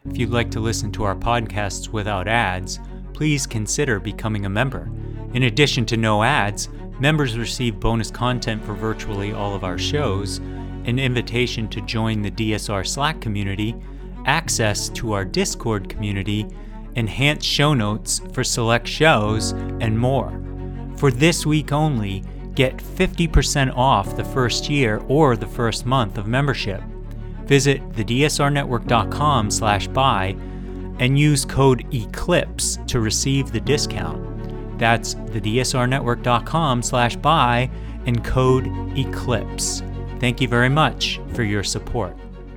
If you'd like to listen to our podcasts without ads, please consider becoming a member. In addition to no ads, members receive bonus content for virtually all of our shows, an invitation to join the DSR Slack community, access to our Discord community, enhanced show notes for select shows, and more. For this week only, get 50% off the first year or the first month of membership. Visit thedsrnetwork.com/buy and use code ECLIPSE to receive the discount. That's thedsrnetwork.com/buy and code ECLIPSE. Thank you very much for your support.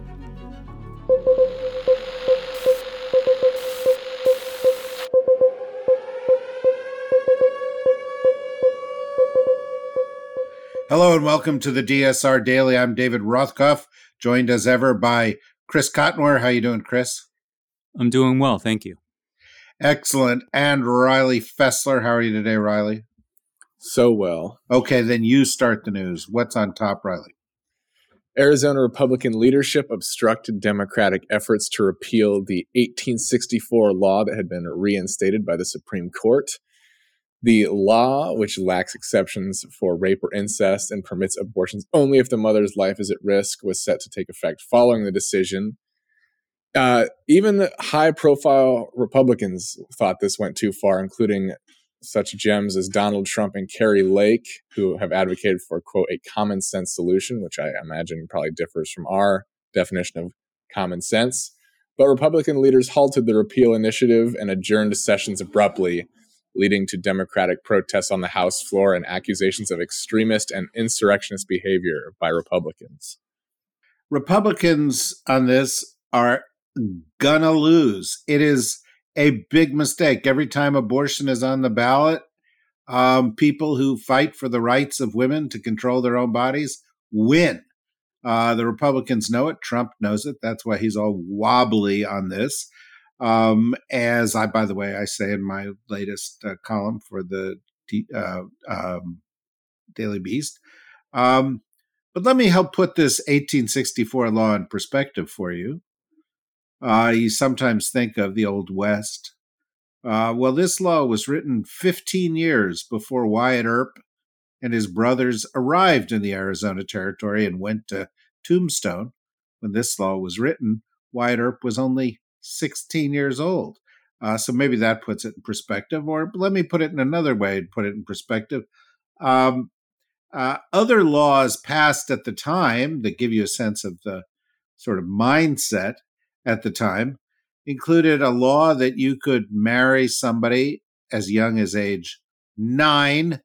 Hello and welcome to the DSR Daily. I'm David Rothkopf, joined as ever by Chris Cottonware. How you doing, Chris? I'm doing well, thank you. Excellent. And Riley Fessler. How are you today, Riley? So well. Okay, then you start the news. What's on top, Riley? Arizona Republican leadership obstructed Democratic efforts to repeal the 1864 law that had been reinstated by the Supreme Court. The law, which lacks exceptions for rape or incest and permits abortions only if the mother's life is at risk, was set to take effect following the decision. Even high-profile Republicans thought this went too far, including such gems as Donald Trump and Carrie Lake, who have advocated for, quote, a common-sense solution, which I imagine probably differs from our definition of common sense. But Republican leaders halted the repeal initiative and adjourned sessions abruptly, leading to Democratic protests on the House floor and accusations of extremist and insurrectionist behavior by Republicans. Republicans on this are gonna lose. It is a big mistake. Every time abortion is on the ballot, people who fight for the rights of women to control their own bodies win. The Republicans know it. Trump knows it. That's why he's all wobbly on this. As I, by the way, I say in my latest column for the Daily Beast. But let me help put this 1864 law in perspective for you. You sometimes think of the Old West. Well, this law was written 15 years before Wyatt Earp and his brothers arrived in the Arizona Territory and went to Tombstone. When this law was written, Wyatt Earp was only 16 years old. So maybe that puts it in perspective. Or let me put it in another way to put it in perspective. Other laws passed at the time that give you a sense of the sort of mindset at the time included a law that you could marry somebody as young as age 9,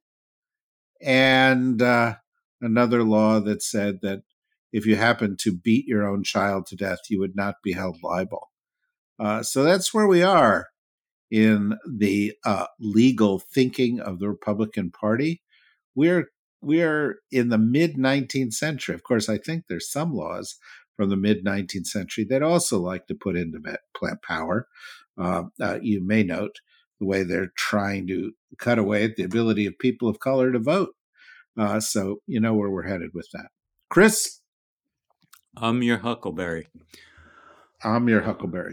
and another law that said that if you happened to beat your own child to death, you would not be held liable. So that's where we are in the legal thinking of the Republican Party. We're in the mid-19th century. Of course, I think there's some laws from the mid-19th century that also like to put into power. You may note the way they're trying to cut away at the ability of people of color to vote. So you know where we're headed with that. Chris? I'm your Huckleberry. I'm your Huckleberry.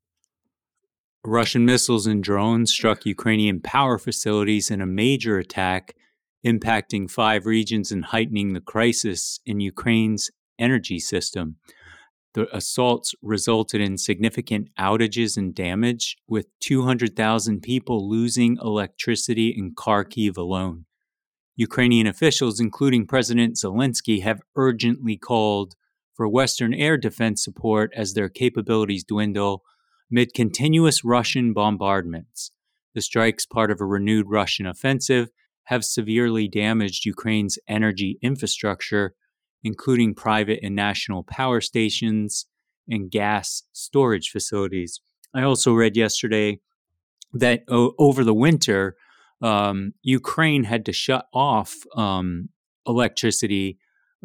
Russian missiles and drones struck Ukrainian power facilities in a major attack, impacting 5 regions and heightening the crisis in Ukraine's energy system. The assaults resulted in significant outages and damage, with 200,000 people losing electricity in Kharkiv alone. Ukrainian officials, including President Zelensky, have urgently called for Western air defense support as their capabilities dwindle amid continuous Russian bombardments. The strikes, part of a renewed Russian offensive, have severely damaged Ukraine's energy infrastructure, including private and national power stations and gas storage facilities. I also read yesterday that over the winter, Ukraine had to shut off electricity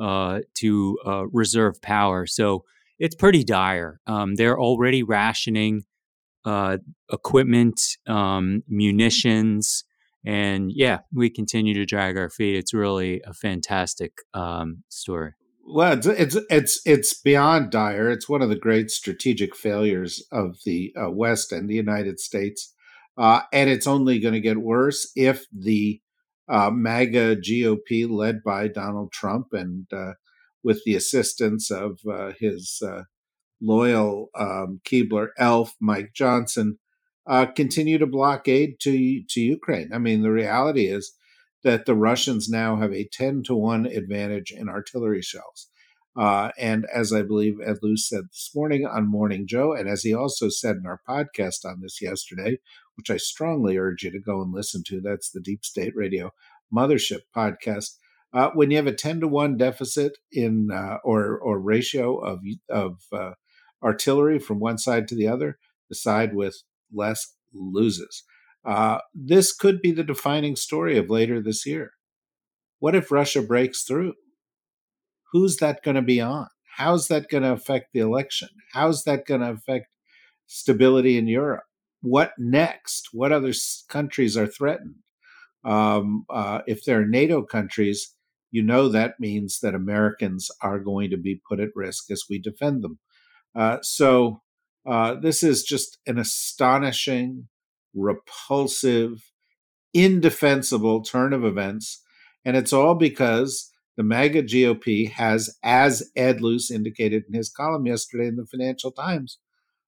to reserve power. So it's pretty dire. They're already rationing equipment, munitions, and yeah, we continue to drag our feet. It's really a fantastic story. Well, it's beyond dire. It's one of the great strategic failures of the West and the United States, and it's only going to get worse if the MAGA GOP, led by Donald Trump and with the assistance of his loyal Keebler elf Mike Johnson, continue to block aid to Ukraine. I mean, the reality is that the Russians now have a 10-1 advantage in artillery shells. And as I believe Ed Luce said this morning on Morning Joe, and as he also said in our podcast on this yesterday, which I strongly urge you to go and listen to, that's the Deep State Radio Mothership podcast. When you have a 10-1 deficit in or ratio of artillery from one side to the other, the side with less loses. This could be the defining story of later this year. What if Russia breaks through? Who's that going to be on? How's that going to affect the election? How's that going to affect stability in Europe? What next? What other countries are threatened? If they're NATO countries, you know that means that Americans are going to be put at risk as we defend them. So this is just an astonishing, repulsive, indefensible turn of events. And it's all because the MAGA GOP has, as Ed Luce indicated in his column yesterday in the Financial Times,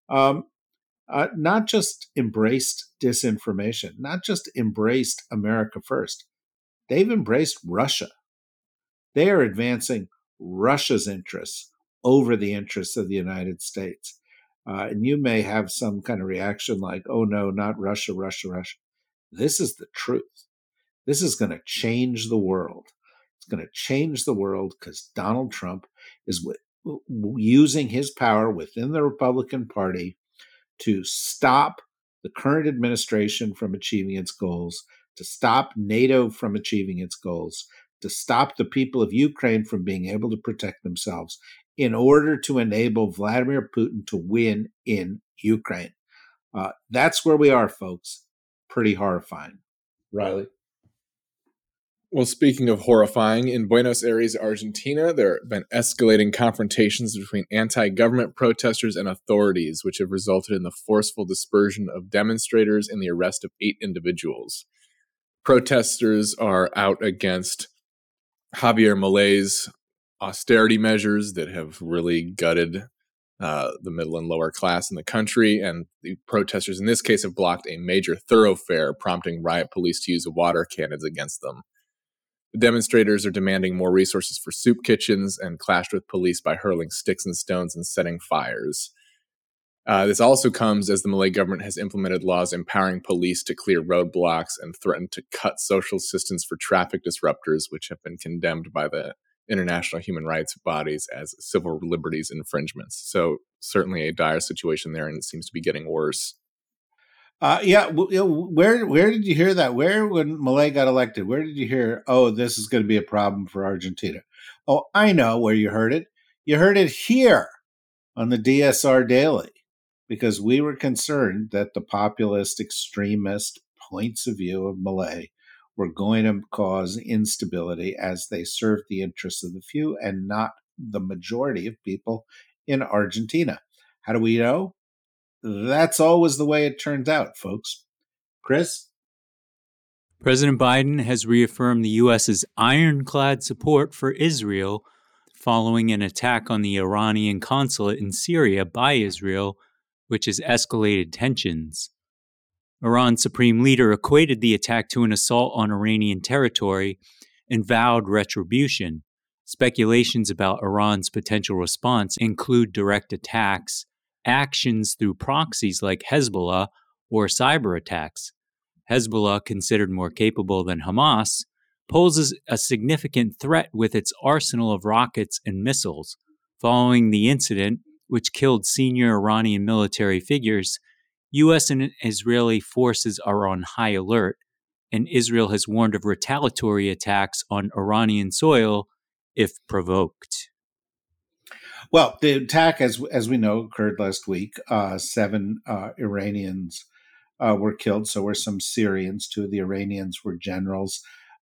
not just embraced disinformation, not just embraced America first, they've embraced Russia. They are advancing Russia's interests over the interests of the United States. And you may have some kind of reaction like, oh no, not Russia, Russia, Russia. This is the truth. This is going to change the world. It's going to change the world because Donald Trump is using his power within the Republican Party to stop the current administration from achieving its goals, to stop NATO from achieving its goals, to stop the people of Ukraine from being able to protect themselves in order to enable Vladimir Putin to win in Ukraine. That's where we are, folks. Pretty horrifying. Riley. Well, speaking of horrifying, in Buenos Aires, Argentina, there have been escalating confrontations between anti-government protesters and authorities, which have resulted in the forceful dispersion of demonstrators and the arrest of 8 individuals. Protesters are out against Javier Milei's austerity measures that have really gutted the middle and lower class in the country, and the protesters in this case have blocked a major thoroughfare, prompting riot police to use water cannons against them. The demonstrators are demanding more resources for soup kitchens and clashed with police by hurling sticks and stones and setting fires. This also comes as the Milei government has implemented laws empowering police to clear roadblocks and threatened to cut social assistance for traffic disruptors, which have been condemned by the international human rights bodies as civil liberties infringements. So certainly a dire situation there, and it seems to be getting worse. Where did you hear that? Where, when Milei got elected, where did you hear, oh, this is going to be a problem for Argentina? Oh, I know where you heard it. You heard it here on the DSR Daily, because we were concerned that the populist, extremist points of view of Milei were going to cause instability as they served the interests of the few and not the majority of people in Argentina. How do we know? That's always the way it turns out, folks. Chris? President Biden has reaffirmed the U.S.'s ironclad support for Israel following an attack on the Iranian consulate in Syria by Israel, which has escalated tensions. Iran's supreme leader equated the attack to an assault on Iranian territory and vowed retribution. Speculations about Iran's potential response include direct attacks, actions through proxies like Hezbollah, or cyber attacks. Hezbollah, considered more capable than Hamas, poses a significant threat with its arsenal of rockets and missiles. Following the incident, which killed senior Iranian military figures, U.S. and Israeli forces are on high alert, and Israel has warned of retaliatory attacks on Iranian soil if provoked. Well, the attack, as we know, occurred last week. 7 Iranians were killed. So were some Syrians. 2 of the Iranians were generals.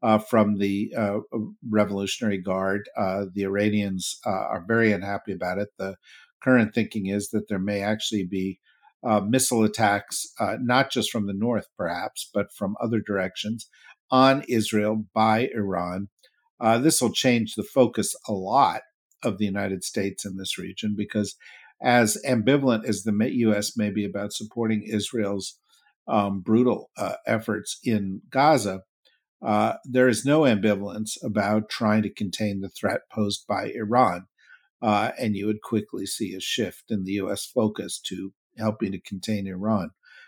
from the Revolutionary Guard. The Iranians are very unhappy about it. The current thinking is that there may actually be missile attacks, not just from the north, perhaps, but from other directions on Israel by Iran. This will change the focus a lot of the United States in this region, because as ambivalent as the U.S. may be about supporting Israel's brutal efforts in Gaza, there is no ambivalence about trying to contain the threat posed by Iran. And you would quickly see a shift in the U.S. focus to helping to contain Iran.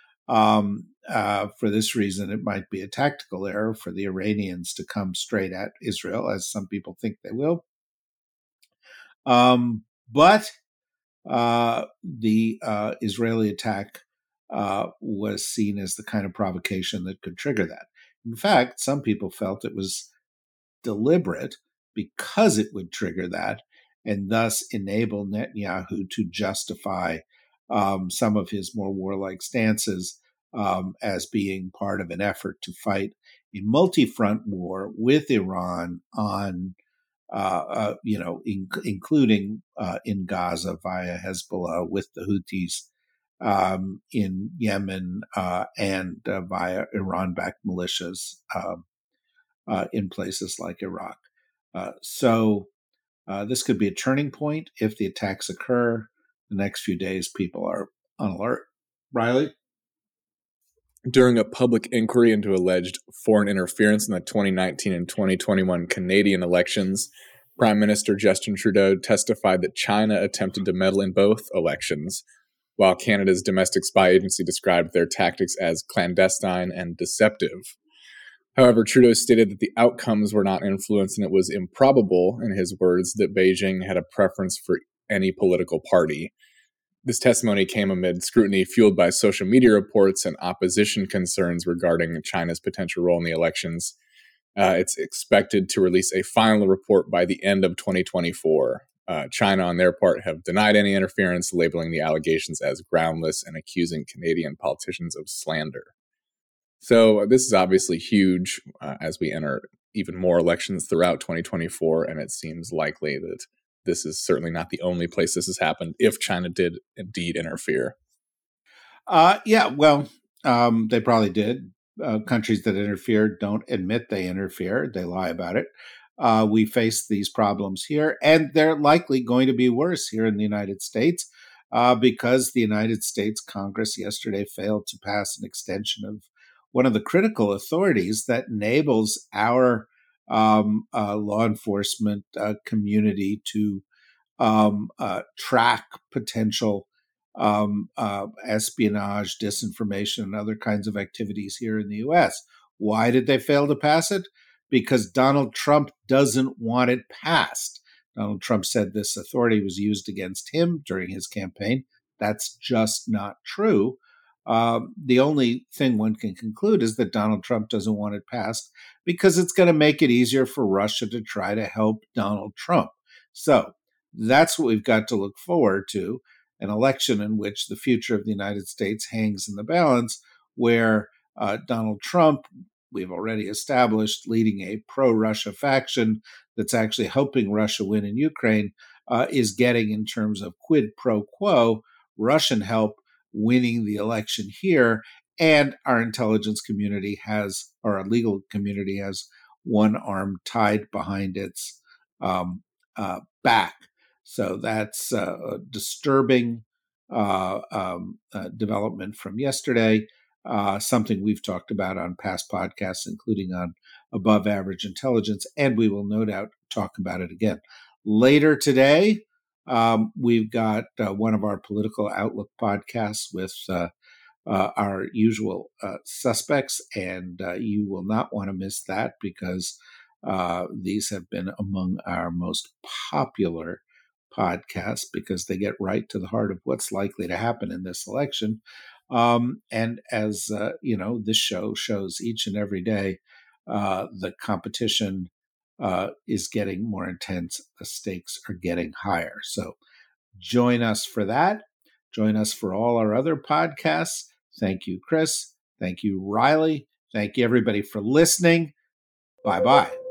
For this reason, it might be a tactical error for the Iranians to come straight at Israel, as some people think they will. But the Israeli attack was seen as the kind of provocation that could trigger that. In fact, some people felt it was deliberate because it would trigger that and thus enable Netanyahu to justify some of his more warlike stances as being part of an effort to fight a multi-front war with Iran on, including in Gaza via Hezbollah with the Houthis, in Yemen, and via Iran-backed militias in places like Iraq. So this could be a turning point if the attacks occur. The next few days, people are on alert. Riley? During a public inquiry into alleged foreign interference in the 2019 and 2021 Canadian elections, Prime Minister Justin Trudeau testified that China attempted to meddle in both elections, while Canada's domestic spy agency described their tactics as clandestine and deceptive. However, Trudeau stated that the outcomes were not influenced, and it was improbable, in his words, that Beijing had a preference for any political party. This testimony came amid scrutiny fueled by social media reports and opposition concerns regarding China's potential role in the elections. It's expected to release a final report by the end of 2024. China, on their part, have denied any interference, labeling the allegations as groundless and accusing Canadian politicians of slander. So this is obviously huge as we enter even more elections throughout 2024, and it seems likely that this is certainly not the only place this has happened if China did indeed interfere. They probably did. Countries that interfere don't admit they interfere. They lie about it. We face these problems here, and they're likely going to be worse here in the United States because the United States Congress yesterday failed to pass an extension of one of the critical authorities that enables our law enforcement community to track potential espionage, disinformation, and other kinds of activities here in the U.S. Why did they fail to pass it? Because Donald Trump doesn't want it passed. Donald Trump said this authority was used against him during his campaign. That's just not true. The only thing one can conclude is that Donald Trump doesn't want it passed because it's going to make it easier for Russia to try to help Donald Trump. So that's what we've got to look forward to, an election in which the future of the United States hangs in the balance, where Donald Trump, we've already established, leading a pro-Russia faction that's actually helping Russia win in Ukraine, is getting, in terms of quid pro quo, Russian help winning the election here. And our intelligence community has, or our legal community has, one arm tied behind its back. So that's a disturbing development from yesterday, something we've talked about on past podcasts, including on Above Average Intelligence, and we will no doubt talk about it again. Later today, we've got one of our Political Outlook podcasts with our usual suspects, and you will not want to miss that because these have been among our most popular podcasts because they get right to the heart of what's likely to happen in this election. And as this show shows each and every day, the competition is getting more intense. The stakes are getting higher. So join us for that. Join us for all our other podcasts. Thank you, Chris. Thank you, Riley. Thank you, everybody, for listening. Bye bye.